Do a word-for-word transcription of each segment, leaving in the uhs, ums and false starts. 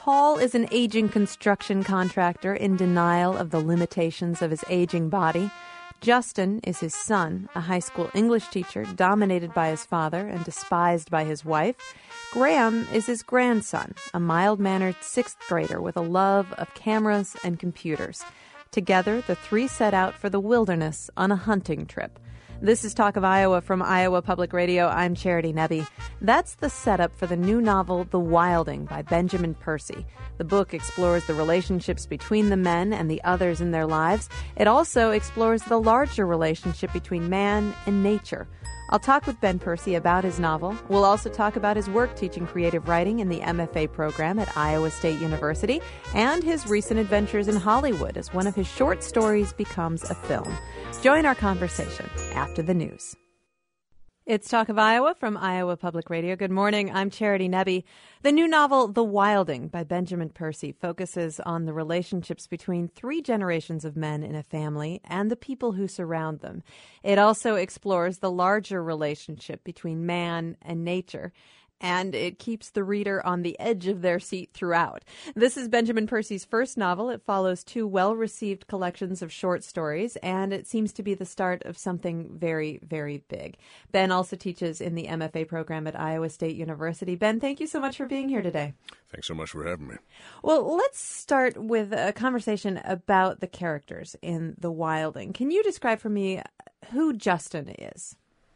Paul is an aging construction contractor in denial of the limitations of his aging body. Justin is his son, a high school English teacher dominated by his father and despised by his wife. Graham is his grandson, a mild-mannered sixth grader with a love of cameras and computers. Together, the three set out for the wilderness on a hunting trip. This is Talk of Iowa from Iowa Public Radio. I'm Charity Nebbe. That's the setup for the new novel, The Wilding, by Benjamin Percy. The book explores the relationships between the men and the others in their lives. It also explores the larger relationship between man and nature. I'll talk with Ben Percy about his novel. We'll also talk about his work teaching creative writing in the M F A program at Iowa State University and his recent adventures in Hollywood as one of his short stories becomes a film. Join our conversation after the news. It's Talk of Iowa from Iowa Public Radio. Good morning. I'm Charity Nebbe. The new novel, The Wilding, by Benjamin Percy, focuses on the relationships between three generations of men in a family and the people who surround them. It also explores the larger relationship between man and nature, and it keeps the reader on the edge of their seat throughout. This is Benjamin Percy's first novel. It follows two well-received collections of short stories, and it seems to be the start of something very, very big. Ben also teaches in the M F A program at Iowa State University. Ben, thank you so much for being here today. Thanks so much for having me. Well, let's start with a conversation about the characters in The Wilding. Can you describe for me who Justin is?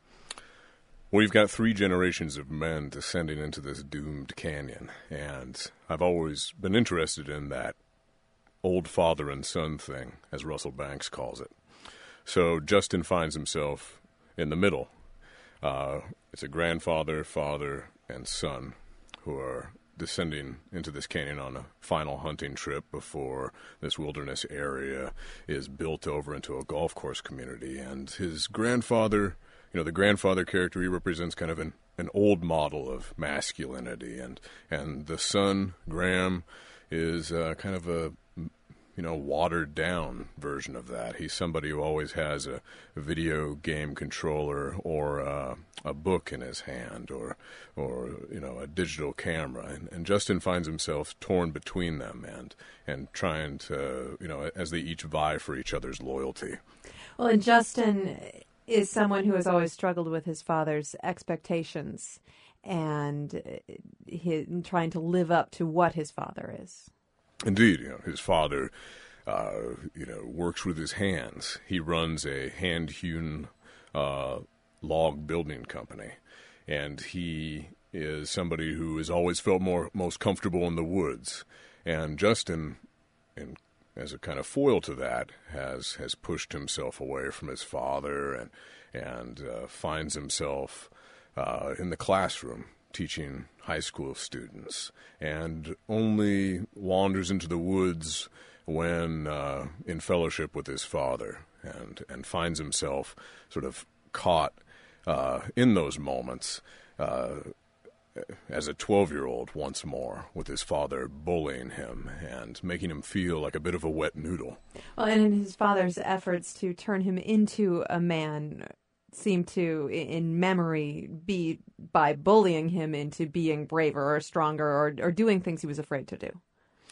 Well, you've got three generations of men descending into this doomed canyon, and I've always been interested in that old father and son thing, as Russell Banks calls it. So Justin finds himself in the middle. Uh, it's a grandfather, father, and son who are descending into this canyon on a final hunting trip before this wilderness area is built over into a golf course community. And his grandfather... You know, the grandfather character, he represents kind of an, an old model of masculinity, and and the son, Graham, is uh, kind of a, you know, watered-down version of that. He's somebody who always has a, a video game controller or uh, a book in his hand or, or you know, a digital camera. And, and Justin finds himself torn between them and, and trying to, you know, as they each vie for each other's loyalty. Well, and Justin is someone who has always struggled with his father's expectations and his, trying to live up to what his father is. Indeed, you know, his father, uh, you know, works with his hands. He runs a hand-hewn uh, log building company, and he is somebody who has always felt more most comfortable in the woods. And Justin, in as a kind of foil to that, has has pushed himself away from his father and and uh, finds himself uh, in the classroom teaching high school students, and only wanders into the woods when uh, in fellowship with his father, and and finds himself sort of caught uh, in those moments. Uh, as a twelve-year-old once more, with his father bullying him and making him feel like a bit of a wet noodle. Well, and in his father's efforts to turn him into a man seem to, in memory, be by bullying him into being braver or stronger or, or doing things he was afraid to do.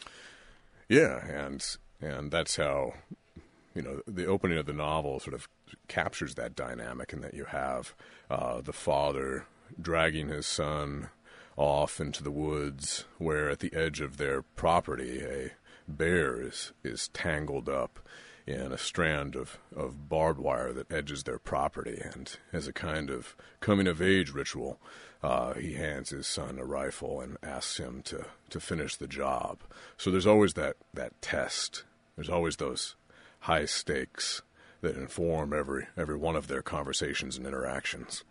Yeah, and and that's how, you know, the opening of the novel sort of captures that dynamic, in that you have uh, the father dragging his son off into the woods, where at the edge of their property a bear is, is tangled up in a strand of, of barbed wire that edges their property. And as a kind of coming-of-age ritual, uh, he hands his son a rifle and asks him to, to finish the job. So there's always that, that test. There's always those high stakes that inform every every one of their conversations and interactions.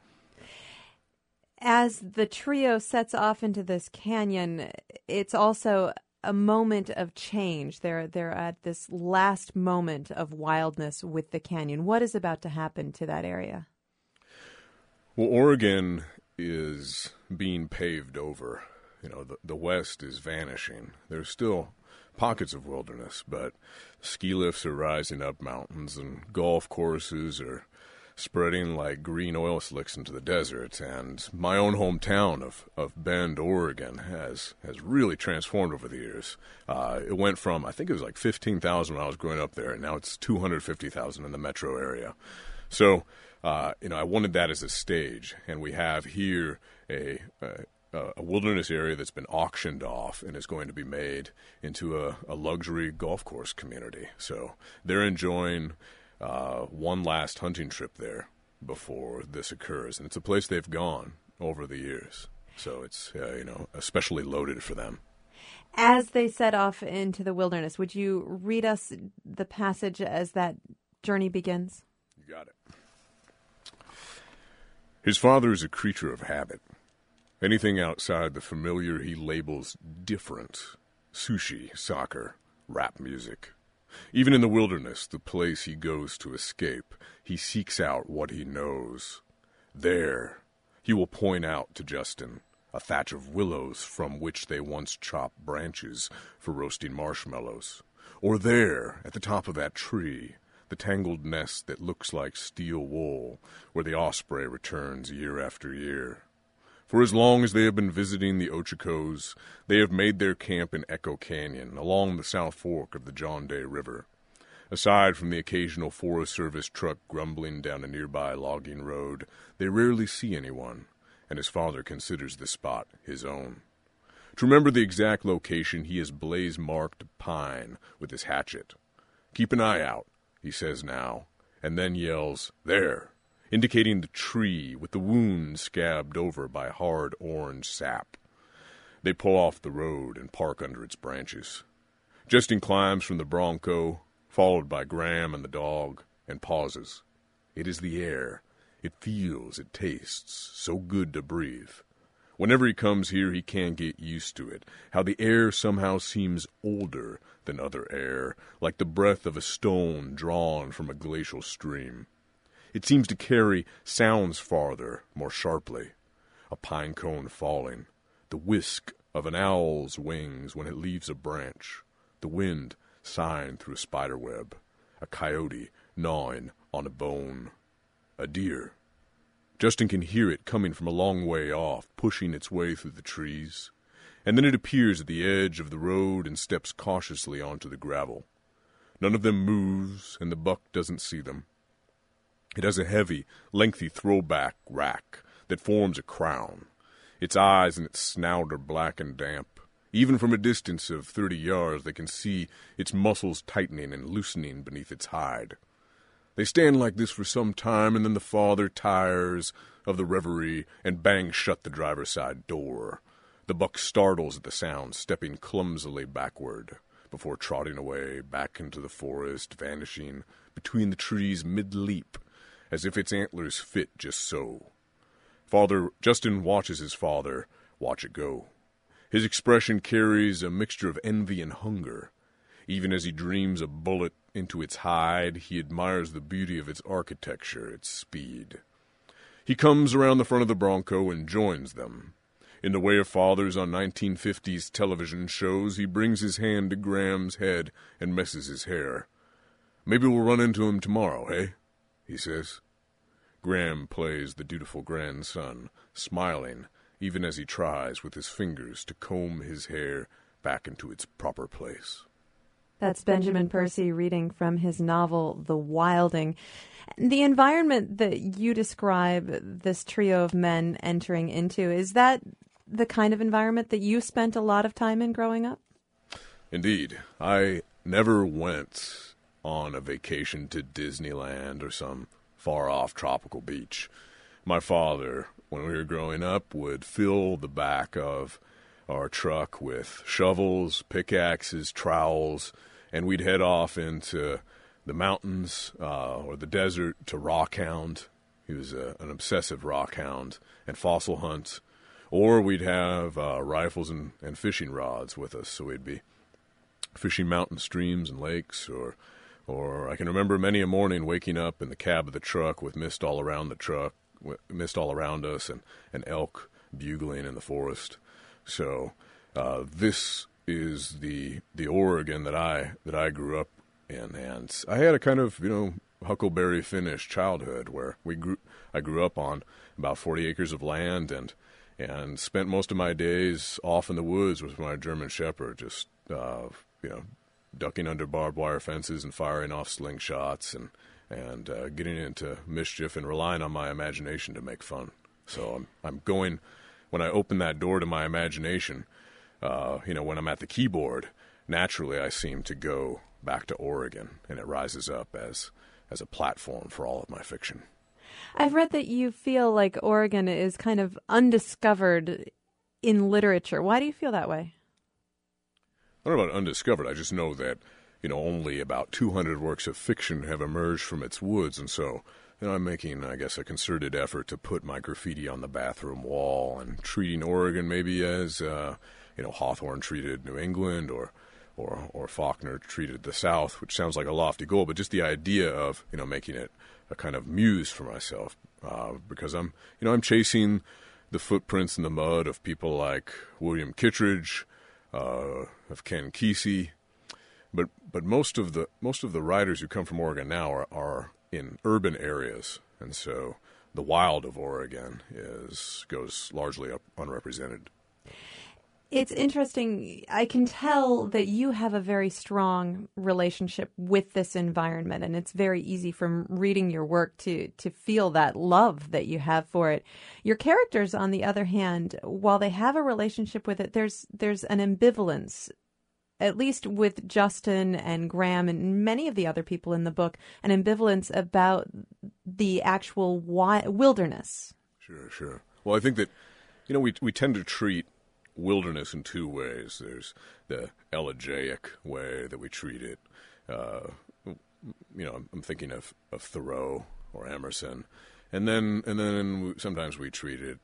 As the trio sets off into this canyon, it's also a moment of change. They're they're at this last moment of wildness with the canyon. What is about to happen to that area? Well, Oregon is being paved over. You know, the, the West is vanishing. There's still pockets of wilderness, but ski lifts are rising up mountains, and golf courses are spreading like green oil slicks into the desert. And my own hometown of, of Bend, Oregon, has has really transformed over the years. Uh, it went from, I think it was like fifteen thousand when I was growing up there, and now it's two hundred fifty thousand in the metro area. So, uh, you know, I wanted that as a stage, and we have here a, a a wilderness area that's been auctioned off and is going to be made into a, a luxury golf course community. So they're enjoying uh, one last hunting trip there before this occurs, and it's a place they've gone over the years. So it's uh, you know especially loaded for them. As they set off into the wilderness, would you read us the passage as that journey begins? You got it. His father is a creature of habit. Anything outside the familiar he labels different. Sushi, soccer, rap music. Even in the wilderness, the place he goes to escape, he seeks out what he knows. There, he will point out to Justin a thatch of willows from which they once chopped branches for roasting marshmallows. Or there, at the top of that tree, the tangled nest that looks like steel wool, where the osprey returns year after year. For as long as they have been visiting the Ochocos, they have made their camp in Echo Canyon, along the South Fork of the John Day River. Aside from the occasional Forest Service truck grumbling down a nearby logging road, they rarely see anyone, and his father considers the spot his own. To remember the exact location, he has blaze-marked pine with his hatchet. "Keep an eye out," he says now, and then yells, "There!" indicating the tree with the wound scabbed over by hard orange sap. They pull off the road and park under its branches. Justin climbs from the Bronco, followed by Graham and the dog, and pauses. It is the air. It feels, it tastes, so good to breathe. Whenever he comes here, he can't get used to it, how the air somehow seems older than other air, like the breath of a stone drawn from a glacial stream. It seems to carry sounds farther, more sharply. A pine cone falling, the whisk of an owl's wings when it leaves a branch, the wind sighing through a spider web, a coyote gnawing on a bone, a deer. Justin can hear it coming from a long way off, pushing its way through the trees, and then it appears at the edge of the road and steps cautiously onto the gravel. None of them moves, and the buck doesn't see them. It has a heavy, lengthy throwback rack that forms a crown. Its eyes and its snout are black and damp. Even from a distance of thirty yards, they can see its muscles tightening and loosening beneath its hide. They stand like this for some time, and then the father tires of the reverie and bangs shut the driver's side door. The buck startles at the sound, stepping clumsily backward, before trotting away back into the forest, vanishing between the trees mid-leap, as if its antlers fit just so. Father Justin watches his father watch it go. His expression carries a mixture of envy and hunger. Even as he dreams a bullet into its hide, he admires the beauty of its architecture, its speed. He comes around the front of the Bronco and joins them. In the way of fathers on nineteen fifties television shows, he brings his hand to Graham's head and messes his hair. "Maybe we'll run into him tomorrow, eh?" he says. Graham plays the dutiful grandson, smiling, even as he tries with his fingers to comb his hair back into its proper place. That's Benjamin Percy reading from his novel, The Wilding. The environment that you describe this trio of men entering into, is that the kind of environment that you spent a lot of time in growing up? Indeed. I never went on a vacation to Disneyland or some far-off tropical beach. My father, when we were growing up, would fill the back of our truck with shovels, pickaxes, trowels, and we'd head off into the mountains uh, or the desert to rockhound. He was a, an obsessive rockhound, and fossil hunt. Or we'd have uh, rifles and, and fishing rods with us, so we'd be fishing mountain streams and lakes. Or, or I can remember many a morning waking up in the cab of the truck with mist all around the truck, mist all around us, and, and elk bugling in the forest. So uh, this is the the Oregon that I that I grew up in, and I had a kind of you know Huckleberry Finish childhood, where we grew. I grew up on about forty acres of land, and and spent most of my days off in the woods with my German Shepherd, just uh, you know, ducking under barbed wire fences and firing off slingshots and and uh, getting into mischief and relying on my imagination to make fun. So I'm I'm going when I open that door to my imagination. Uh, you know, when I'm at the keyboard, naturally I seem to go back to Oregon, and it rises up as as a platform for all of my fiction. I've read that you feel like Oregon is kind of undiscovered in literature. Why do you feel that way? I don't know about undiscovered. I just know that, you know, only about two hundred works of fiction have emerged from its woods, and so, you know, I'm making, I guess, a concerted effort to put my graffiti on the bathroom wall and treating Oregon maybe as, uh, you know, Hawthorne treated New England, or or or Faulkner treated the South, which sounds like a lofty goal, but just the idea of, you know, making it a kind of muse for myself, uh, because I'm, you know, I'm chasing the footprints in the mud of people like William Kittredge, uh, of Ken Kesey, but but most of the most of the writers who come from Oregon now are, are in urban areas, and so the wild of Oregon is goes largely up unrepresented. It's interesting. I can tell that you have a very strong relationship with this environment, and it's very easy from reading your work to, to feel that love that you have for it. Your characters, on the other hand, while they have a relationship with it, there's there's an ambivalence, at least with Justin and Graham and many of the other people in the book, an ambivalence about the actual wi- wilderness. Sure, sure. Well, I think that, you know, we we tend to treat wilderness in two ways. There's the elegiac way that we treat it. Uh, you know, I'm, I'm thinking of, of Thoreau or Emerson, and then and then sometimes we treat it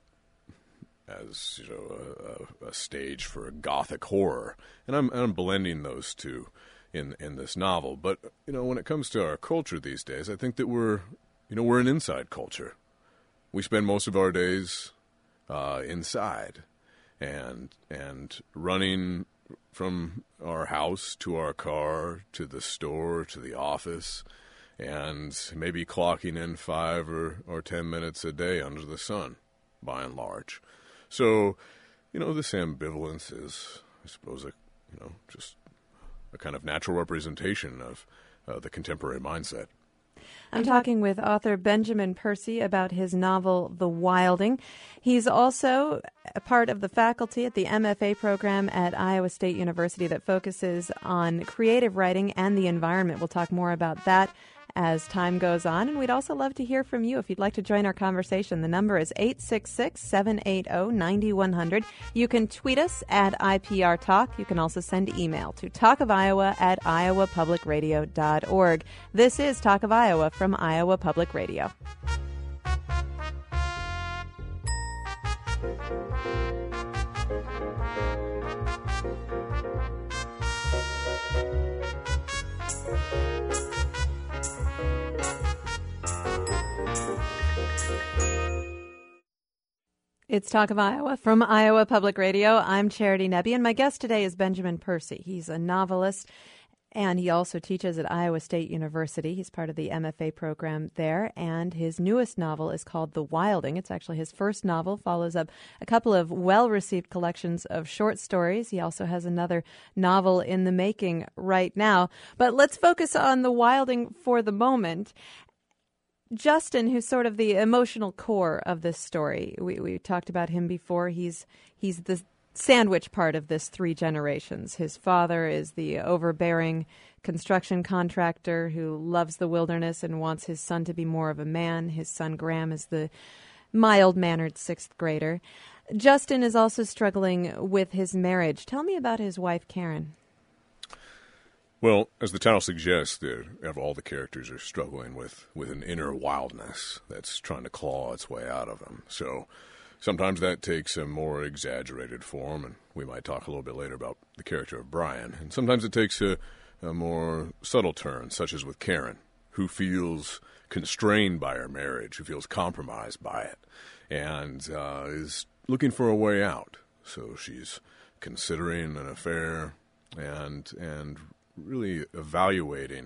as, you know, a, a stage for a gothic horror, and I'm I'm blending those two in in this novel. But, you know, when it comes to our culture these days, I think that we're you know we're an inside culture. We spend most of our days uh, inside. And and running from our house to our car to the store to the office, and maybe clocking in five or, or ten minutes a day under the sun, by and large. So, you know, this ambivalence is, I suppose, a, you know, just a kind of natural representation of uh, the contemporary mindset. I'm talking with author Benjamin Percy about his novel, The Wilding. He's also a part of the faculty at the M F A program at Iowa State University that focuses on creative writing and the environment. We'll talk more about that as time goes on. And we'd also love to hear from you if you'd like to join our conversation. The number is eight six six, seven eight zero, nine one zero zero. You can tweet us at I P R Talk. You can also send email to talkofiowa at iowa public radio dot org. This is Talk of Iowa from Iowa Public Radio. It's Talk of Iowa from Iowa Public Radio. I'm Charity Nebbe, and my guest today is Benjamin Percy. He's a novelist, and he also teaches at Iowa State University. He's part of the M F A program there, and his newest novel is called The Wilding. It's actually his first novel, follows up a couple of well-received collections of short stories. He also has another novel in the making right now. But let's focus on The Wilding for the moment. Justin, who's sort of the emotional core of this story, we, we talked about him before. He's he's the sandwich part of this three generations. His father is the overbearing construction contractor who loves the wilderness and wants his son to be more of a man. His son Graham is the mild-mannered sixth grader. Justin is also struggling with his marriage. Tell me about his wife, Karen. Well, as the title suggests, all the characters are struggling with, with an inner wildness that's trying to claw its way out of them. So sometimes that takes a more exaggerated form, and we might talk a little bit later about the character of Brian. And sometimes it takes a, a more subtle turn, such as with Karen, who feels constrained by her marriage, who feels compromised by it, and uh, is looking for a way out. So she's considering an affair and and really evaluating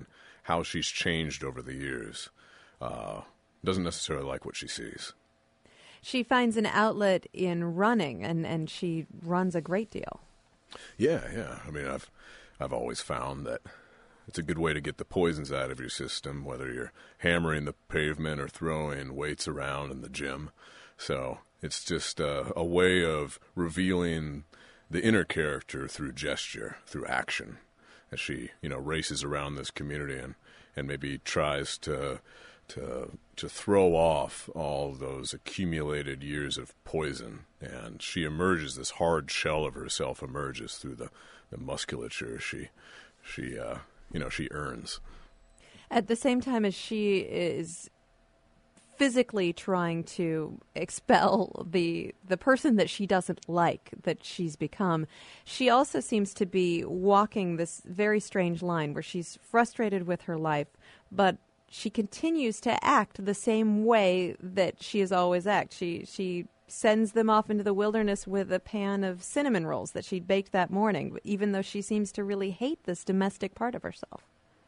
how she's changed over the years. Uh, doesn't necessarily like what she sees. She finds an outlet in running, and, and she runs a great deal. Yeah, yeah. I mean, I've I've always found that it's a good way to get the poisons out of your system, whether you're hammering the pavement or throwing weights around in the gym. So it's just a, a way of revealing the inner character through gesture, through action, as she, you know, races around this community and, and maybe tries to to to throw off all those accumulated years of poison. And she emerges, this hard shell of herself emerges through the, the musculature she she uh, you know she earns. At the same time as she is physically trying to expel the the person that she doesn't like, that she's become, she also seems to be walking this very strange line where she's frustrated with her life, but she continues to act the same way that she has always acted. She she sends them off into the wilderness with a pan of cinnamon rolls that she'd baked that morning, even though she seems to really hate this domestic part of herself.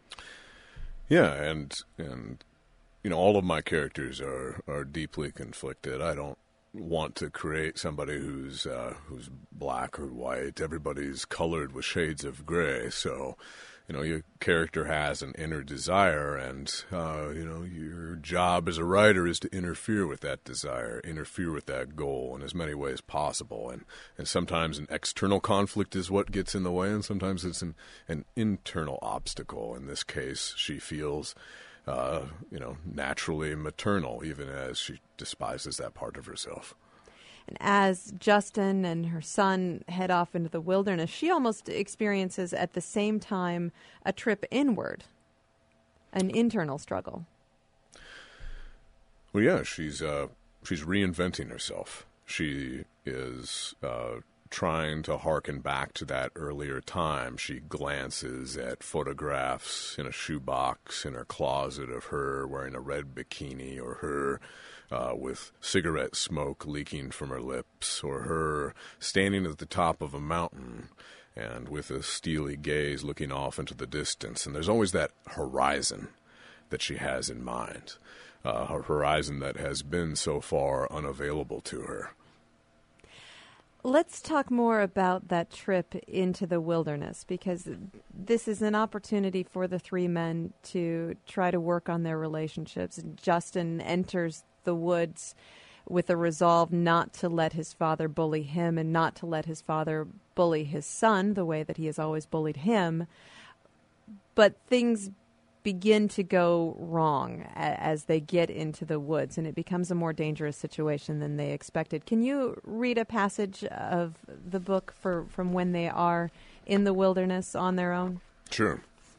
Yeah, and and you know, all of my characters are, are deeply conflicted. I don't want to create somebody who's uh, who's black or white. Everybody's colored with shades of gray. So, you know, your character has an inner desire, and uh, you know, your job as a writer is to interfere with that desire, interfere with that goal in as many ways possible. And and sometimes an external conflict is what gets in the way, and sometimes it's an an internal obstacle. In this case, she feels Uh, you know, naturally maternal, even as she despises that part of herself. And as Justin and her son head off into the wilderness, she almost experiences at the same time a trip inward, an internal struggle. Well, yeah, she's uh, she's reinventing herself. She is uh, trying to harken back to that earlier time. She glances at photographs in a shoebox in her closet of her wearing a red bikini, or her uh, with cigarette smoke leaking from her lips, or her standing at the top of a mountain and with a steely gaze looking off into the distance. And there's always that horizon that she has in mind, uh, a horizon that has been so far unavailable to her. Let's talk more about that trip into the wilderness, because this is an opportunity for the three men to try to work on their relationships. Justin enters the woods with a resolve not to let his father bully him and not to let his father bully his son the way that he has always bullied him. But things begin to go wrong as they get into the woods, and it becomes a more dangerous situation than they expected. Can you read a passage of the book for from when they are in the wilderness on their own? Sure.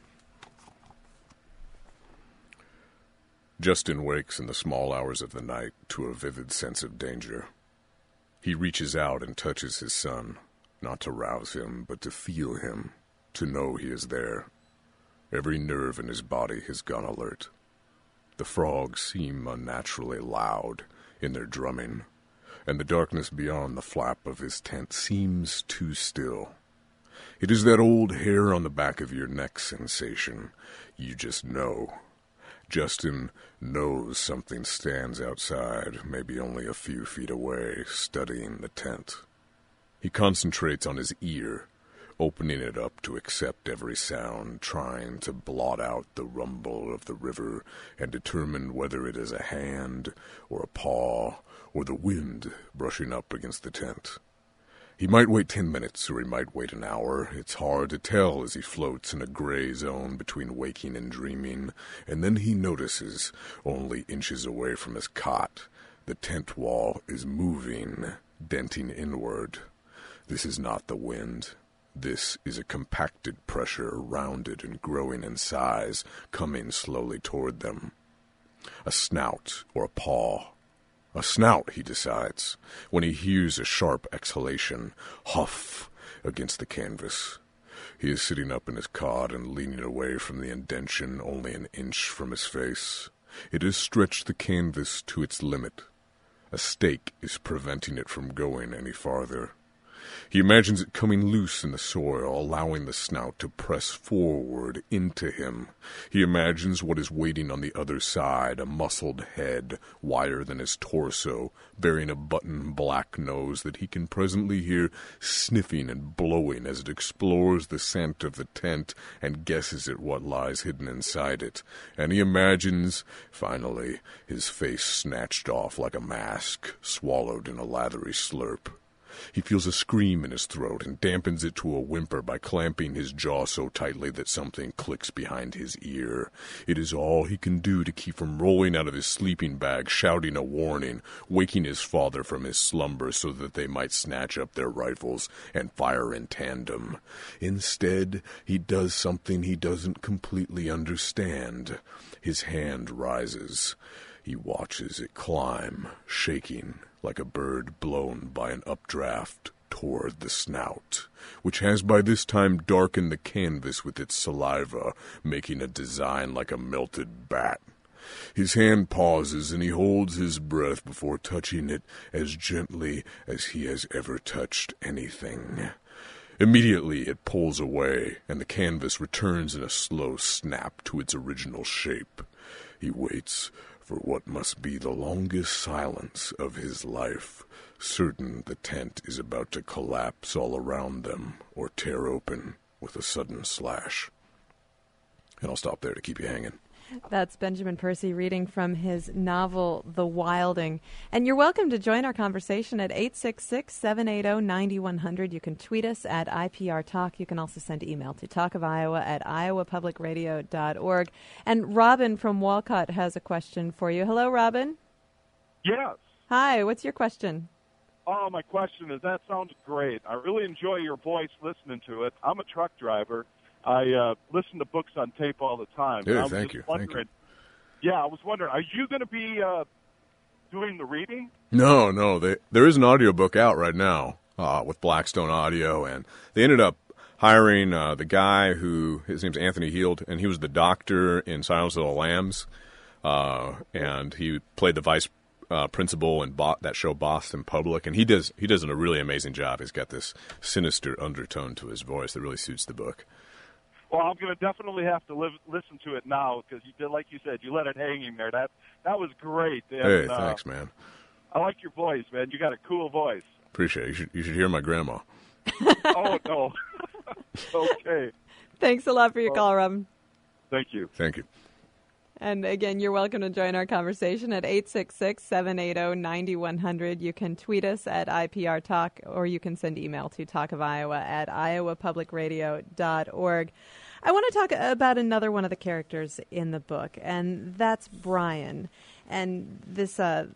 Justin wakes in the small hours of the night to a vivid sense of danger. He reaches out and touches his son, not to rouse him, but to feel him, to know he is there. Every nerve in his body has gone alert. The frogs seem unnaturally loud in their drumming, and the darkness beyond the flap of his tent seems too still. It is that old hair on the back of your neck sensation. You just know. Justin knows something stands outside, maybe only a few feet away, studying the tent. He concentrates on his ear, opening it up to accept every sound, trying to blot out the rumble of the river and determine whether it is a hand or a paw or the wind brushing up against the tent. He might wait ten minutes or he might wait an hour. It's hard to tell as he floats in a gray zone between waking and dreaming, and then he notices, only inches away from his cot, the tent wall is moving, denting inward. This is not the wind. This is a compacted pressure, rounded and growing in size, coming slowly toward them. A snout or a paw. A snout, he decides, when he hears a sharp exhalation, huff, against the canvas. He is sitting up in his cot and leaning away from the indention only an inch from his face. It has stretched the canvas to its limit. A stake is preventing it from going any farther. He imagines it coming loose in the soil, allowing the snout to press forward into him. He imagines what is waiting on the other side, a muscled head, wider than his torso, bearing a button black nose that he can presently hear sniffing and blowing as it explores the scent of the tent and guesses at what lies hidden inside it. And he imagines, finally, his face snatched off like a mask, swallowed in a lathery slurp. He feels a scream in his throat and dampens it to a whimper by clamping his jaw so tightly that something clicks behind his ear. It is all he can do to keep from rolling out of his sleeping bag, shouting a warning, waking his father from his slumber so that they might snatch up their rifles and fire in tandem. Instead, he does something he doesn't completely understand. His hand rises. He watches it climb, shaking like a bird blown by an updraft toward the snout, which has by this time darkened the canvas with its saliva, making a design like a melted bat. His hand pauses, and he holds his breath before touching it as gently as he has ever touched anything. Immediately it pulls away, and the canvas returns in a slow snap to its original shape. He waits for what must be the longest silence of his life, certain the tent is about to collapse all around them or tear open with a sudden slash. And I'll stop there to keep you hanging. That's Benjamin Percy reading from his novel, The Wilding. And you're welcome to join our conversation at eight six six, seven eight zero, nine one zero zero. You can tweet us at I P R Talk. You can also send email to talkofiowa at iowa public radio dot org. And Robin from Walcott has a question for you. Hello, Robin. Yes. Hi, what's your question? Oh, my question is, that sounds great. I really enjoy your voice listening to it. I'm a truck driver. I uh, listen to books on tape all the time. Yeah, I was thank just you. Wondering, Thank you. Yeah, I was wondering, are you going to be uh, doing the reading? No, no. They, there is an audiobook out right now uh, with Blackstone Audio, and they ended up hiring uh, the guy who, his name's Anthony Heald, and he was the doctor in Silence of the Lambs, uh, and he played the vice uh, principal in Bo- that show Boston Public, and he does he does a really amazing job. He's got this sinister undertone to his voice that really suits the book. Well, I'm going to definitely have to live, listen to it now because, you did, like you said, you let it hang in there. That that was great. And, hey, uh, thanks, man. I like your voice, man. You got a cool voice. Appreciate it. You should, you should hear my grandma. Oh, no. Okay. Thanks a lot for your well, call, Robin. Thank you. Thank you. And again, you're welcome to join our conversation at eight six six, seven eight zero, nine one zero zero. You can tweet us at I P R Talk, or you can send email to talkofiowa at iowa public radio dot org. I want to talk about another one of the characters in the book, and that's Brian. And this, uh,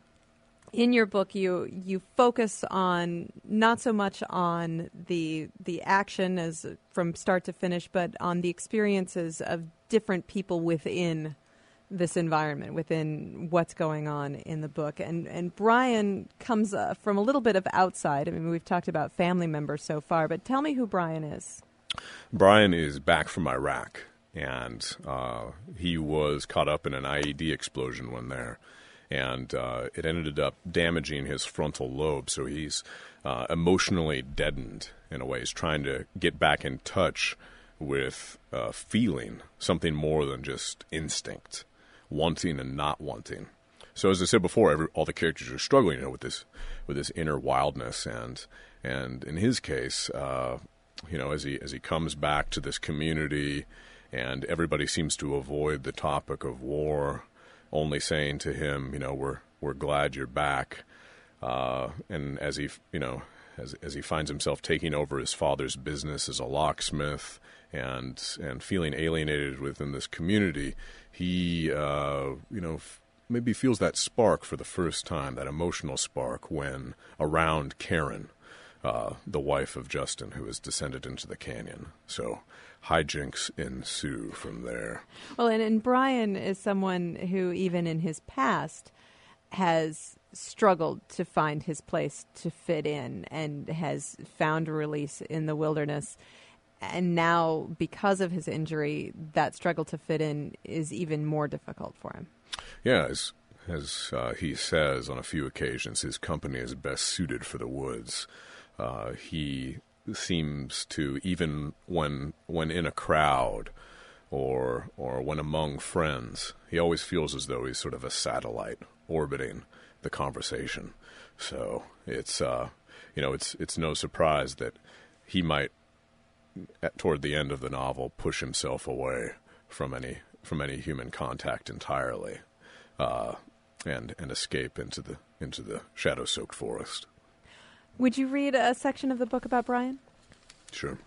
in your book, you you focus on not so much on the the action as from start to finish, but on the experiences of different people within this environment, within what's going on in the book. And and Brian comes uh, from a little bit of outside. I mean, we've talked about family members so far, but tell me who Brian is. Brian is back from Iraq, and uh, he was caught up in an I E D explosion when there, and uh, it ended up damaging his frontal lobe, so he's uh, emotionally deadened in a way. He's trying to get back in touch with uh, feeling something more than just instinct, wanting and not wanting. So as I said before, every, all the characters are struggling, you know, with this with this inner wildness, and and in his case, uh, you know, as he as he comes back to this community, and everybody seems to avoid the topic of war, only saying to him, you know, we're we're glad you're back, uh, and as he you know as as he finds himself taking over his father's business as a locksmith, and and feeling alienated within this community, he uh, you know. F- maybe feels that spark for the first time, that emotional spark, when around Karen, uh, the wife of Justin, who has descended into the canyon. So hijinks ensue from there. Well, and, and Brian is someone who, even in his past, has struggled to find his place to fit in and has found a release in the wilderness. And now, because of his injury, that struggle to fit in is even more difficult for him. Yeah, as, as uh, he says on a few occasions, his company is best suited for the woods. uh, he seems to, even when when in a crowd or or when among friends, he always feels as though he's sort of a satellite orbiting the conversation. So it's uh, you know it's it's no surprise that he might, at, toward the end of the novel, push himself away from any from any human contact entirely, uh, and and escape into the into the shadow-soaked forest. Would you read a section of the book about Brian? Sure.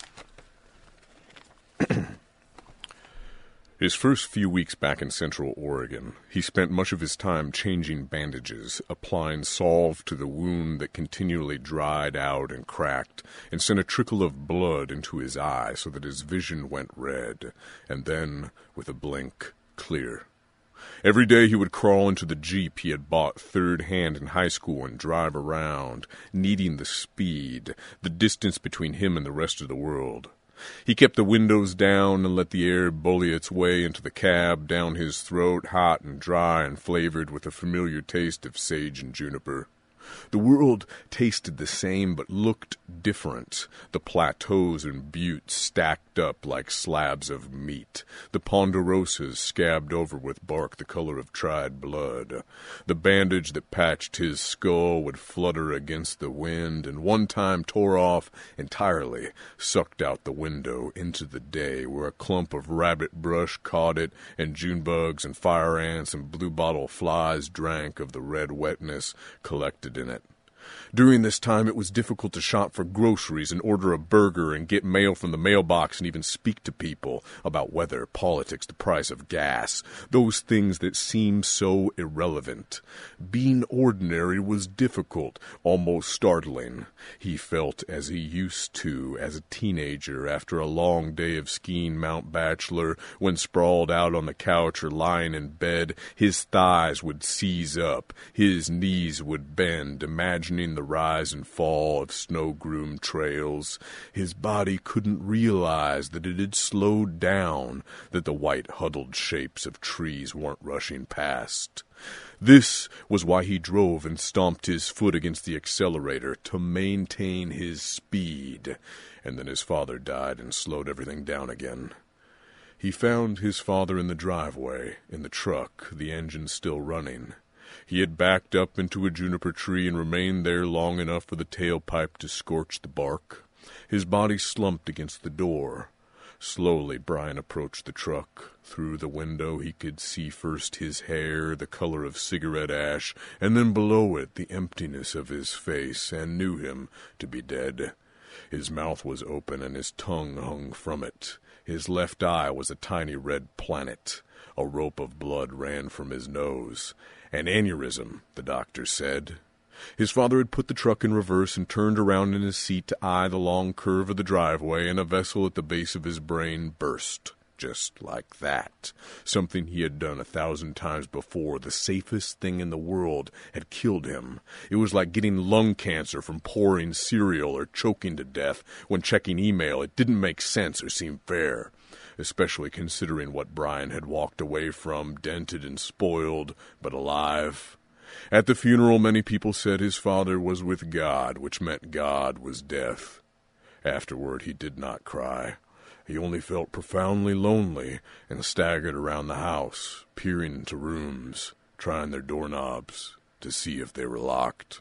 His first few weeks back in Central Oregon, he spent much of his time changing bandages, applying salve to the wound that continually dried out and cracked, and sent a trickle of blood into his eye so that his vision went red, and then, with a blink, clear. Every day he would crawl into the Jeep he had bought third hand in high school and drive around, needing the speed, the distance between him and the rest of the world. He kept the windows down and let the air bully its way into the cab, down his throat, hot and dry and flavored with a familiar taste of sage and juniper. The world tasted the same but looked different, the plateaus and buttes stacked up like slabs of meat, the ponderosas scabbed over with bark the color of tried blood. The bandage that patched his skull would flutter against the wind, and one time tore off entirely, sucked out the window into the day, where a clump of rabbit brush caught it, and June bugs and fire ants and bluebottle flies drank of the red wetness collected in it. During this time, it was difficult to shop for groceries and order a burger and get mail from the mailbox and even speak to people about weather, politics, the price of gas, those things that seem so irrelevant. Being ordinary was difficult, almost startling. He felt as he used to as a teenager after a long day of skiing Mount Bachelor, when sprawled out on the couch or lying in bed, his thighs would seize up, his knees would bend, imagining the rise and fall of snow-groomed trails. His body couldn't realize that it had slowed down, that the white huddled shapes of trees weren't rushing past. This was why he drove and stomped his foot against the accelerator, to maintain his speed. And then his father died and slowed everything down again. He found his father in the driveway, in the truck, the engine still running. He had backed up into a juniper tree and remained there long enough for the tailpipe to scorch the bark. His body slumped against the door. Slowly, Brian approached the truck. Through the window he could see first his hair, the color of cigarette ash, and then below it the emptiness of his face, and knew him to be dead. His mouth was open and his tongue hung from it. His left eye was a tiny red planet. A rope of blood ran from his nose. An aneurysm, the doctor said. His father had put the truck in reverse and turned around in his seat to eye the long curve of the driveway, and a vessel at the base of his brain burst. Just like that. Something he had done a thousand times before, the safest thing in the world, had killed him. It was like getting lung cancer from pouring cereal or choking to death when checking email. It didn't make sense or seem fair, especially considering what Brian had walked away from, dented and spoiled, but alive. At the funeral, many people said his father was with God, which meant God was death. Afterward, he did not cry. He only felt profoundly lonely and staggered around the house, peering into rooms, trying their doorknobs to see if they were locked.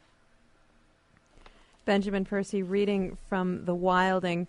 Benjamin Percy reading from The Wilding.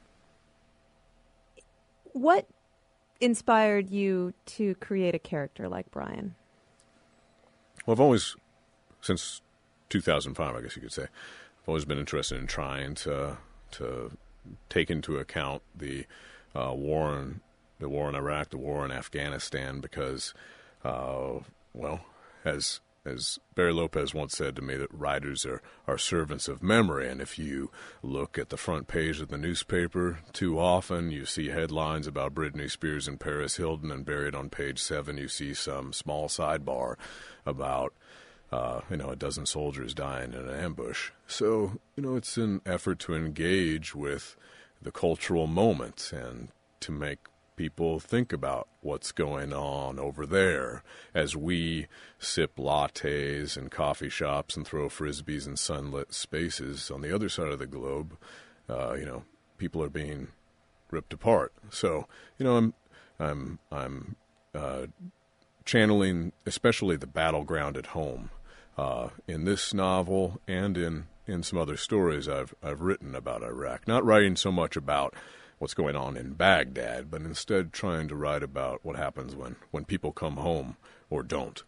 What inspired you to create a character like Brian? Well, I've always, since two thousand five, I guess you could say, I've always been interested in trying to to take into account the uh, war in the war in Iraq, the war in Afghanistan, because, uh, well, as as Barry Lopez once said to me, that writers are, are servants of memory, and if you look at the front page of the newspaper too often, you see headlines about Britney Spears and Paris Hilton, and buried on page seven you see some small sidebar about, uh, you know, a dozen soldiers dying in an ambush. So, you know, it's an effort to engage with the cultural moment and to make people think about what's going on over there as we sip lattes in coffee shops and throw frisbees in sunlit spaces on the other side of the globe. Uh, you know, people are being ripped apart. So, you know, I'm, I'm, I'm uh, channeling especially the battleground at home uh, in this novel and in, in some other stories I've I've written about Iraq. Not writing so much about what's going on in Baghdad, but instead trying to write about what happens when, when people come home or don't.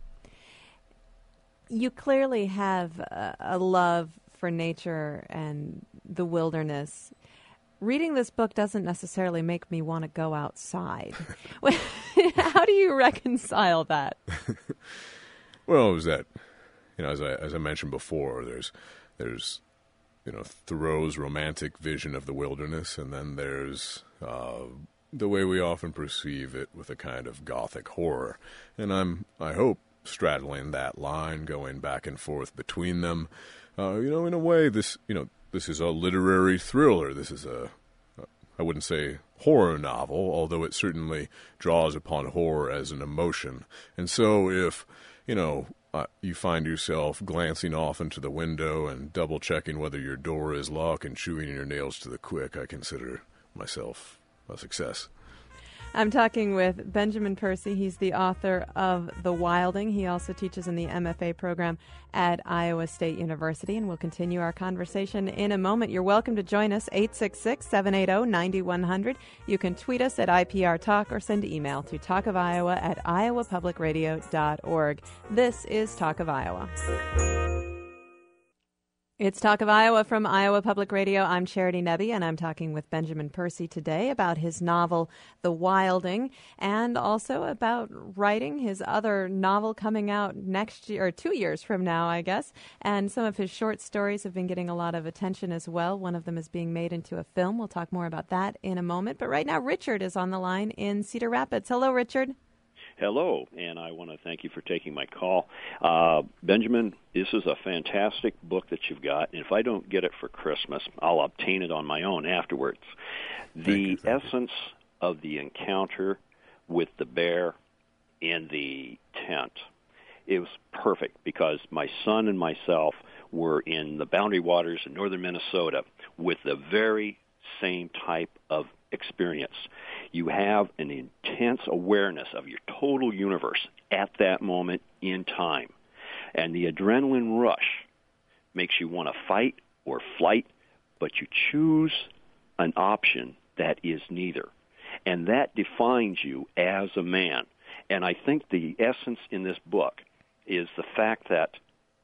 You clearly have a, a love for nature and the wilderness. Reading this book doesn't necessarily make me want to go outside. How do you reconcile that? Well, it was that, you know, as I as I mentioned before, there's there's you know Thoreau's romantic vision of the wilderness, and then there's uh, the way we often perceive it with a kind of gothic horror. And I'm I hope straddling that line, going back and forth between them. Uh, you know, in a way, this you know. This is a literary thriller. This is a, I wouldn't say horror novel, although it certainly draws upon horror as an emotion. And so if, you know, uh, you find yourself glancing off into the window and double-checking whether your door is locked and chewing your nails to the quick, I consider myself a success. I'm talking with Benjamin Percy. He's the author of The Wilding. He also teaches in the M F A program at Iowa State University, and we'll continue our conversation in a moment. You're welcome to join us, eight six six, seven eight zero, nine one zero zero. You can tweet us at I P R Talk or send email to talkofiowa at iowa public radio dot org. This is Talk of Iowa. It's Talk of Iowa from Iowa Public Radio. I'm Charity Nebbe, and I'm talking with Benjamin Percy today about his novel, The Wilding, and also about writing his other novel coming out next year, or two years from now, I guess. And some of his short stories have been getting a lot of attention as well. One of them is being made into a film. We'll talk more about that in a moment. But right now, Richard is on the line in Cedar Rapids. Hello, Richard. Hello, and I want to thank you for taking my call. Uh, Benjamin, this is a fantastic book that you've got, and if I don't get it for Christmas, I'll obtain it on my own afterwards. The you, essence you. of the encounter with the bear in the tent, it was perfect because my son and myself were in the boundary waters in northern Minnesota with the very same type of experience. You have an intense awareness of your total universe at that moment in time. And the adrenaline rush makes you want to fight or flight, but you choose an option that is neither. And that defines you as a man. And I think the essence in this book is the fact that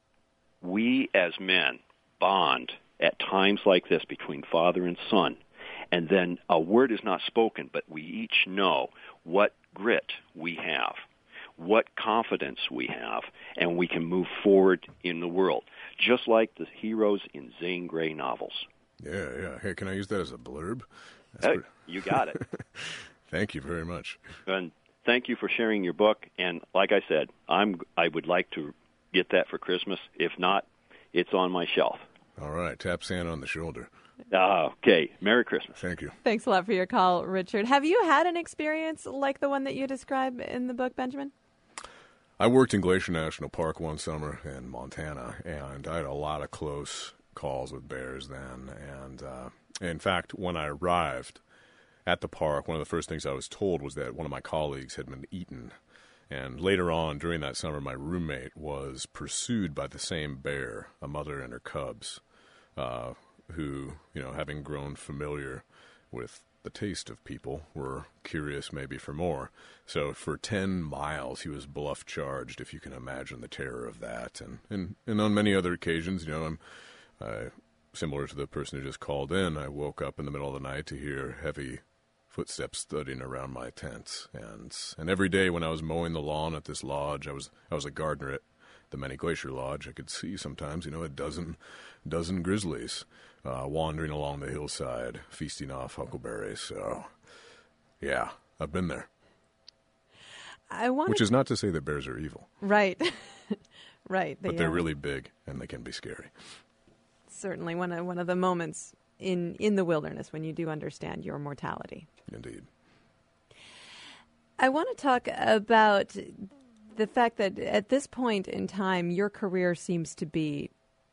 we as men bond at times like this between father and son. And then a word is not spoken, but we each know what grit we have, what confidence we have, and we can move forward in the world, just like the heroes in Zane Grey novels. Yeah, yeah. Hey, can I use that as a blurb? Hey, pretty... you got it. Thank you very much. And thank you for sharing your book. And like I said, I'm I would like to get that for Christmas. If not, it's on my shelf. All right. Tap Santa on the shoulder. Uh, okay. Merry Christmas. Thank you. Thanks a lot for your call, Richard. Have you had an experience like the one that you describe in the book, Benjamin? I worked in Glacier National Park one summer in Montana, and I had a lot of close calls with bears then. And uh, in fact, when I arrived at the park, one of the first things I was told was that one of my colleagues had been eaten. And later on, during that summer, my roommate was pursued by the same bear, a mother and her cubs, uh, who, you know, having grown familiar with the taste of people, were curious maybe for more. So for ten miles, he was bluff charged, if you can imagine the terror of that. And, and, and on many other occasions, you know, I'm uh, similar to the person who just called in, I woke up in the middle of the night to hear heavy footsteps thudding around my tent. And and every day when I was mowing the lawn at this lodge, I was I was a gardener at the Many Glacier Lodge, I could see sometimes, you know, a dozen dozen grizzlies uh, wandering along the hillside, feasting off huckleberries. So, yeah, I've been there. I wanted... Which is not to say that bears are evil. Right. Right. They but they're are. really big, and they can be scary. Certainly one of, one of the moments in, in the wilderness when you do understand your mortality. Indeed. I want to talk about the fact that at this point in time, your career seems to be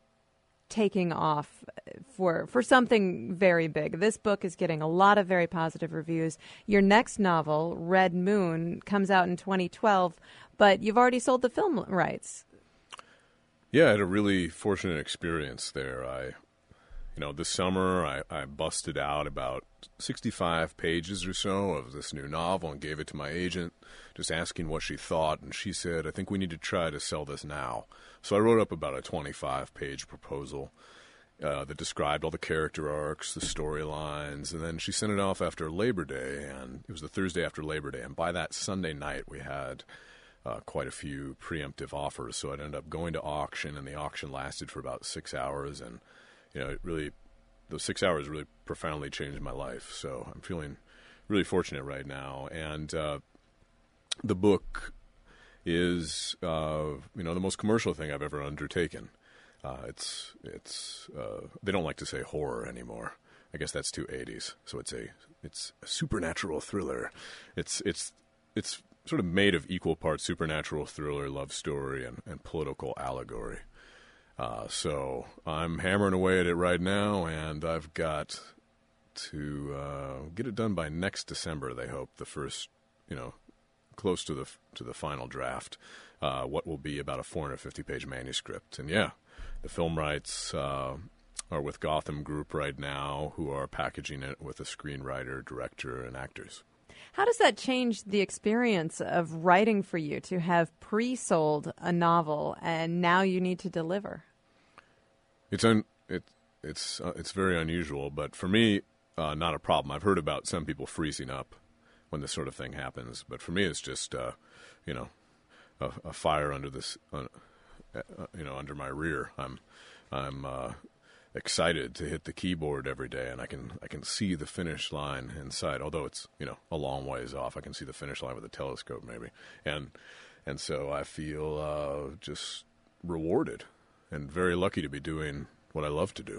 taking off for for something very big. This book is getting a lot of very positive reviews. Your next novel, Red Moon, comes out in twenty twelve, but you've already sold the film rights. Yeah, I had a really fortunate experience there. I, you know, this summer I, I busted out about sixty-five pages or so of this new novel and gave it to my agent, just asking what she thought, and she said, I think we need to try to sell this now. So I wrote up about a twenty-five page proposal uh, that described all the character arcs, the storylines, and then she sent it off after Labor Day, and it was the Thursday after Labor Day, and by that Sunday night we had uh, quite a few preemptive offers, so I ended up going to auction, and the auction lasted for about six hours, and you know, it really, those six hours really profoundly changed my life, so I'm feeling really fortunate right now, and uh, the book is, uh, you know, the most commercial thing I've ever undertaken. Uh, it's, it's, uh, they don't like to say horror anymore. I guess that's too eighties. So it's a, it's a supernatural thriller. It's, it's, it's sort of made of equal parts supernatural thriller, love story, and, and political allegory. Uh, so I'm hammering away at it right now, and I've got to uh, get it done by next December, they hope, the first, you know, close to the to the final draft, uh, what will be about a four hundred fifty page manuscript. And yeah, the film rights uh, are with Gotham Group right now, who are packaging it with a screenwriter, director, and actors. How does that change the experience of writing for you to have pre-sold a novel and now you need to deliver? It's un- it, it's uh, it's very unusual, but for me, uh, not a problem. I've heard about some people freezing up when this sort of thing happens, but for me, it's just uh, you know, a, a fire under this, uh, uh, you know, under my rear. I'm I'm uh, excited to hit the keyboard every day, and I can I can see the finish line in sight. Although it's, you know, a long ways off, I can see the finish line with a telescope, maybe, and and so I feel uh, just rewarded and very lucky to be doing what I love to do.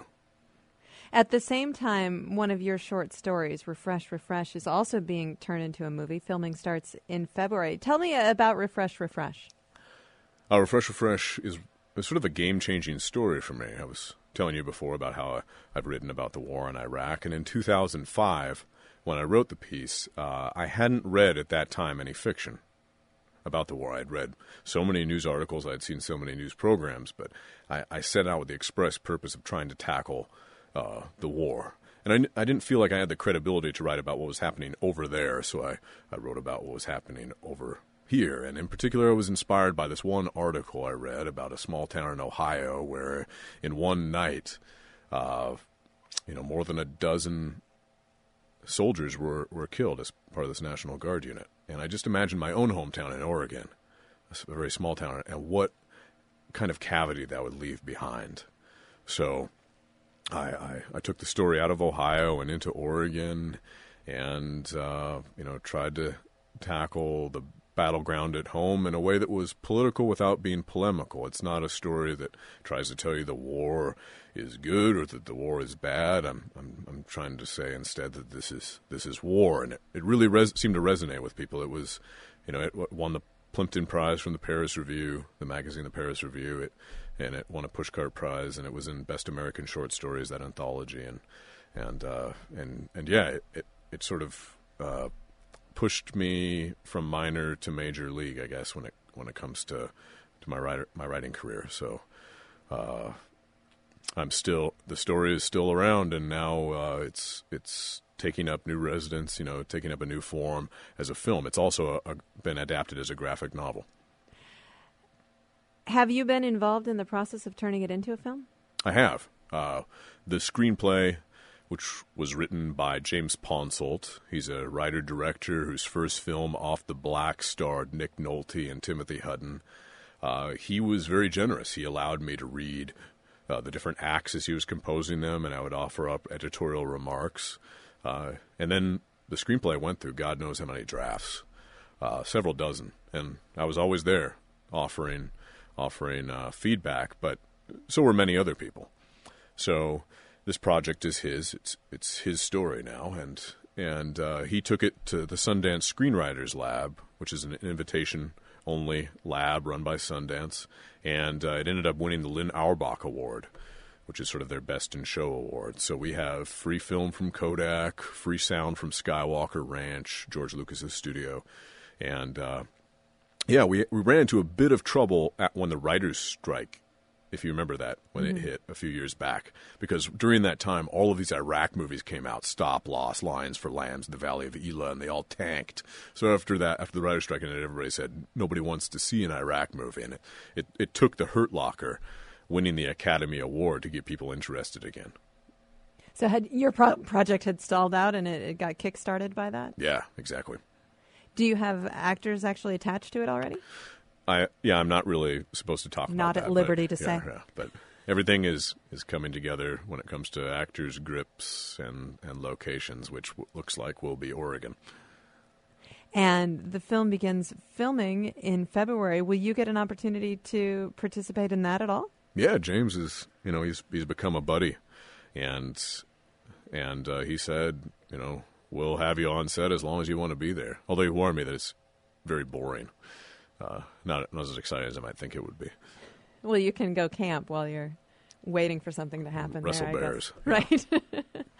At the same time, one of your short stories, Refresh, Refresh, is also being turned into a movie. Filming starts in February. Tell me about Refresh, Refresh. Uh, Refresh, Refresh is, is sort of a game-changing story for me. I was telling you before about how I've written about the war in Iraq, and in two thousand five, when I wrote the piece, uh, I hadn't read at that time any fiction about the war. I'd read so many news articles, I'd seen so many news programs, but I, I set out with the express purpose of trying to tackle Uh, the war. And I, I didn't feel like I had the credibility to write about what was happening over there, so I, I wrote about what was happening over here. And in particular, I was inspired by this one article I read about a small town in Ohio where in one night, uh, you know, more than a dozen soldiers were, were killed as part of this National Guard unit. And I just imagined my own hometown in Oregon, a very small town, and what kind of cavity that would leave behind. So I, I, I took the story out of Ohio and into Oregon and, uh, you know, tried to tackle the battleground at home in a way that was political without being polemical. It's not a story that tries to tell you the war is good or that the war is bad. I'm I'm, I'm trying to say instead that this is this is war, and it, it really res- seemed to resonate with people. It was, you know, it won the Plimpton Prize from the Paris Review, the magazine The Paris Review, it, and it won a Pushcart Prize, and it was in Best American Short Stories, that anthology, and and uh, and and yeah, it it, it sort of uh, pushed me from minor to major league, I guess, when it when it comes to to my writer my writing career. So uh, I'm still the story is still around, and now uh, it's it's. taking up new residence, you know, taking up a new form as a film. It's also a, a, been adapted as a graphic novel. Have you been involved in the process of turning it into a film? I have. Uh, the screenplay, which was written by James Ponsoldt, he's a writer-director whose first film, Off the Black, starred Nick Nolte and Timothy Hutton. Uh, he was very generous. He allowed me to read uh, the different acts as he was composing them, and I would offer up editorial remarks. Uh, and then the screenplay went through God knows how many drafts, uh, several dozen, and I was always there offering offering uh, feedback, but so were many other people. So this project is his. It's it's his story now, and and uh, he took it to the Sundance Screenwriters Lab, which is an invitation-only lab run by Sundance, and uh, it ended up winning the Lynn Auerbach Award, which is sort of their Best in Show award. So we have free film from Kodak, free sound from Skywalker Ranch, George Lucas's studio, and uh, yeah, we we ran into a bit of trouble at, when the writers' strike, if you remember that, when mm-hmm. it hit a few years back. Because during that time, all of these Iraq movies came out, Stop, Lost, Lions for Lambs, The Valley of Elah, and they all tanked. So after that, after the writers' strike ended, everybody said, nobody wants to see an Iraq movie. And it, it, it took The Hurt Locker winning the Academy Award to get people interested again. So had your pro- project had stalled out and it, it got kick-started by that? Yeah, exactly. Do you have actors actually attached to it already? I yeah, I'm not really supposed to talk about Not that. at liberty but, to yeah, say. Yeah, but everything is, is coming together when it comes to actors, grips, and, and locations, which w- looks like will be Oregon. And the film begins filming in February. Will you get an opportunity to participate in that at all? Yeah, James is, you know, he's he's become a buddy. And, and uh, he said, you know, we'll have you on set as long as you want to be there. Although he warned me that it's very boring. Uh, not, not as exciting as I might think it would be. Well, you can go camp while you're waiting for something to happen. Wrestle there, bears. I guess. Right.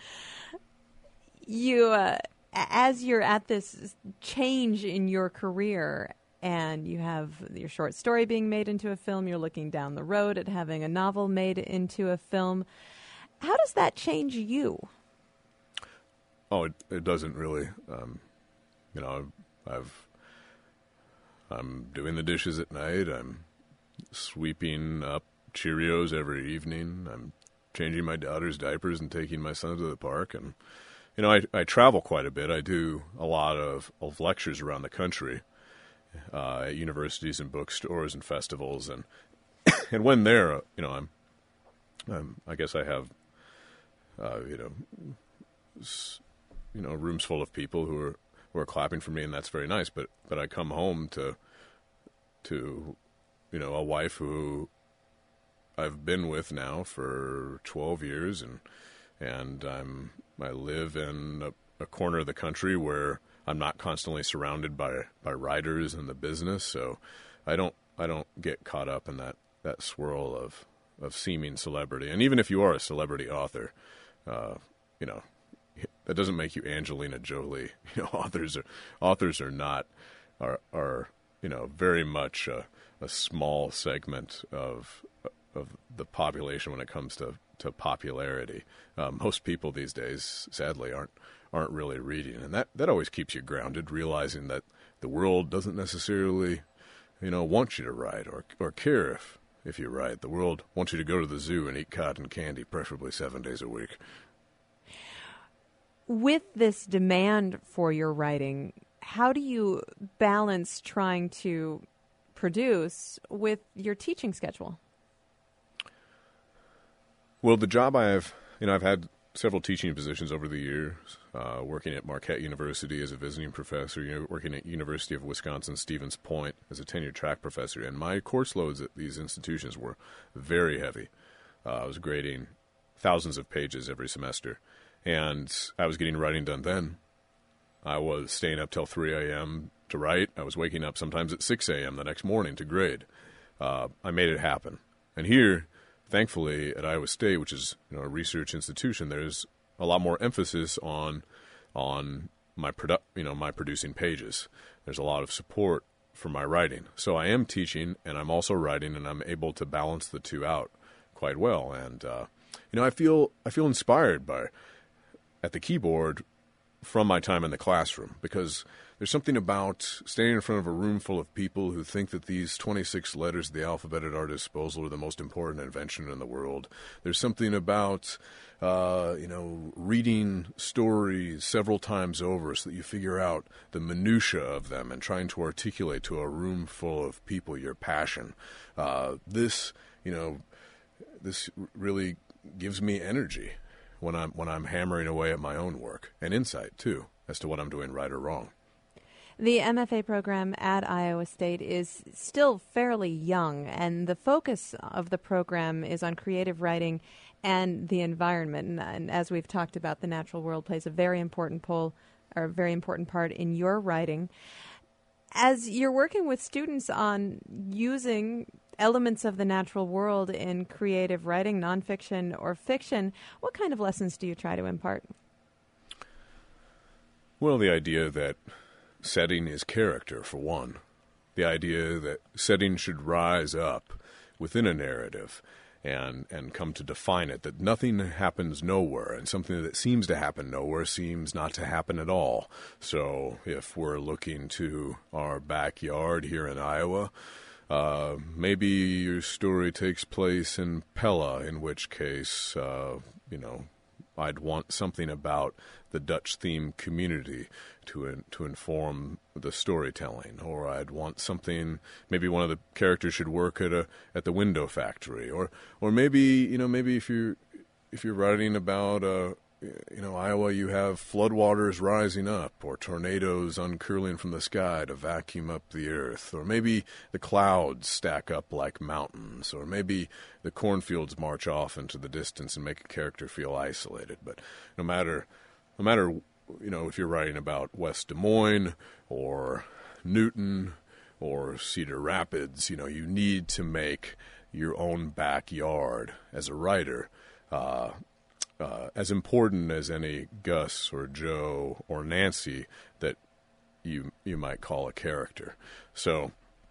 You, uh, as you're at this change in your career and you have your short story being made into a film, you're looking down the road at having a novel made into a film. How does that change you? Oh, it, it doesn't really. Um, you know, I've, I'm doing the dishes at night. I'm sweeping up Cheerios every evening. I'm changing my daughter's diapers and taking my son to the park. And, you know, I, I travel quite a bit. I do a lot of, of lectures around the country uh, at universities and bookstores and festivals. And and when there, uh, you know, I'm, I'm, I guess I have, uh, you know, s- you know, rooms full of people who are who are clapping for me, and that's very nice. But but I come home to to you know a wife who I've been with now for twelve years, and and I'm I live in a, a corner of the country where I'm not constantly surrounded by by writers in the business, so I don't I don't get caught up in that, that swirl of of seeming celebrity. And even if you are a celebrity author, uh, you know. That doesn't make you Angelina Jolie. You know, authors are authors are not are are you know very much a, a small segment of of the population when it comes to, to popularity. Um, most people these days, sadly, aren't aren't really reading, and that, that always keeps you grounded, realizing that the world doesn't necessarily, you know, want you to write or or care if if you write. The world wants you to go to the zoo and eat cotton candy, preferably seven days a week. With this demand for your writing, how do you balance trying to produce with your teaching schedule? Well, the job I have, you know, I've had several teaching positions over the years, uh, working at Marquette University as a visiting professor, you know, working at University of Wisconsin-Stevens Point as a tenured track professor, and my course loads at these institutions were very heavy. Uh, I was grading thousands of pages every semester. And I was getting writing done then. I was staying up till three a.m. to write. I was waking up sometimes at six a.m. the next morning to grade. Uh, I made it happen. And here, thankfully, at Iowa State, which is you know a research institution, there's a lot more emphasis on on my produ- you know my producing pages. There's a lot of support for my writing. So I am teaching, and I'm also writing, and I'm able to balance the two out quite well. And uh, you know, I feel I feel inspired by. At the keyboard from my time in the classroom, because there's something about standing in front of a room full of people who think that these twenty-six letters of the alphabet at our disposal are the most important invention in the world. There's something about, uh, you know, reading stories several times over so that you figure out the minutia of them and trying to articulate to a room full of people your passion. Uh, this, you know, this really gives me energy. When I'm when I'm hammering away at my own work and insight too as to what I'm doing right or wrong. The M F A program at Iowa State is still fairly young, and the focus of the program is on creative writing and the environment. And, and as we've talked about, the natural world plays a very important pole, or a very important part in your writing. As you're working with students on using elements of the natural world in creative writing, nonfiction or fiction, what kind of lessons do you try to impart? Well, the idea that setting is character, for one. The idea that setting should rise up within a narrative and and come to define it, that nothing happens nowhere, and something that seems to happen nowhere seems not to happen at all. So if we're looking to our backyard here in Iowa, uh, maybe your story takes place in Pella, in which case, uh, you know, I'd want something about the Dutch-themed community to in, to inform the storytelling, or I'd want something. Maybe one of the characters should work at a at the window factory, or or maybe you know maybe if you're if you're writing about uh you know Iowa, you have floodwaters rising up, or tornadoes uncurling from the sky to vacuum up the earth, or maybe the clouds stack up like mountains, or maybe the cornfields march off into the distance and make a character feel isolated. But no matter no matter you know if you're writing about West Des Moines or Newton or Cedar Rapids, you know you need to make your own backyard as a writer uh Uh, as important as any Gus or Joe or Nancy that you you might call a character. So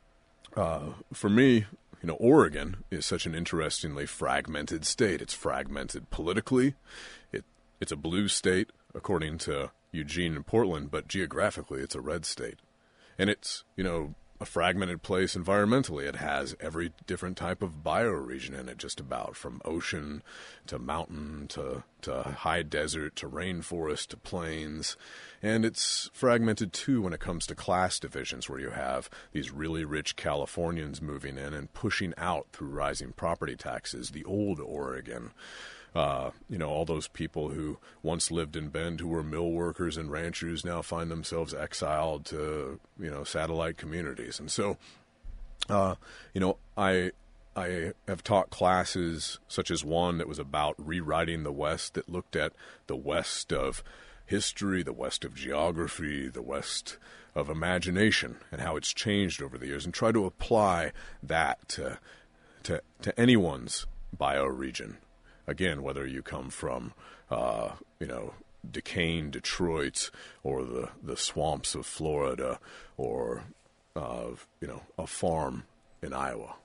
uh, for me, you know, Oregon is such an interestingly fragmented state. It's fragmented politically. It it's a blue state according to Eugene and Portland, but geographically it's a red state. And it's, you know, a fragmented place environmentally. It has every different type of bioregion in it, just about, from ocean to mountain to to high desert to rainforest to plains. And it's fragmented too when it comes to class divisions, where you have these really rich Californians moving in and pushing out through rising property taxes the old Oregon. Uh, you know, all those people who once lived in Bend, who were mill workers and ranchers, now find themselves exiled to, you know, satellite communities. And so, uh, you know, I I have taught classes such as one that was about rewriting the West, that looked at the West of history, the West of geography, the West of imagination, and how it's changed over the years, and try to apply that to to, to anyone's bioregion. Again, whether you come from, uh, you know, Duquesne, Detroit, or the, the swamps of Florida, or, uh, you know, a farm in Iowa.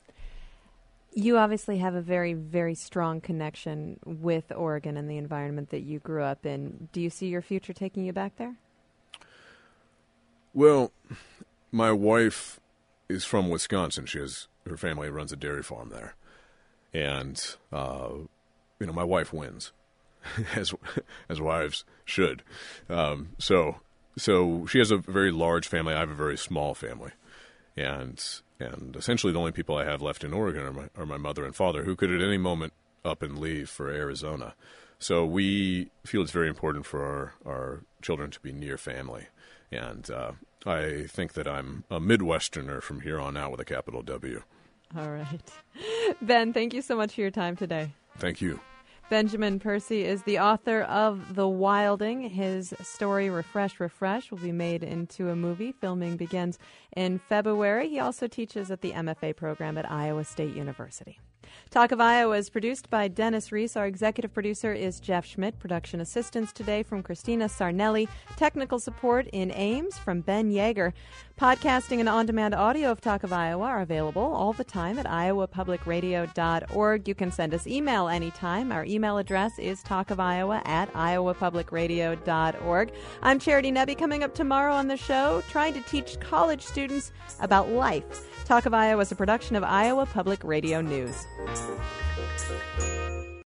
You obviously have a very, very strong connection with Oregon and the environment that you grew up in. Do you see your future taking you back there? Well, my wife is from Wisconsin. She has, her family runs a dairy farm there. And, uh, you know, my wife wins, as as wives should. Um, so so she has a very large family. I have a very small family, and and essentially the only people I have left in Oregon are my are my mother and father, who could at any moment up and leave for Arizona. So we feel it's very important for our our children to be near family, and uh, I think that I'm a Midwesterner from here on out with a capital W. All right, Ben, thank you so much for your time today. Thank you. Benjamin Percy is the author of The Wilding. His story, Refresh, Refresh, will be made into a movie. Filming begins in February. He also teaches at the M F A program at Iowa State University. Talk of Iowa is produced by Dennis Reese. Our executive producer is Jeff Schmidt. Production assistance today from Christina Sarnelli. Technical support in Ames from Ben Yeager. Podcasting and on-demand audio of Talk of Iowa are available all the time at iowa public radio dot org. You can send us email anytime. Our email address is talkofiowa at iowa public radio dot org. I'm Charity Nebbe. Coming up tomorrow on the show, trying to teach college students about life. Talk of Iowa is a production of Iowa Public Radio News.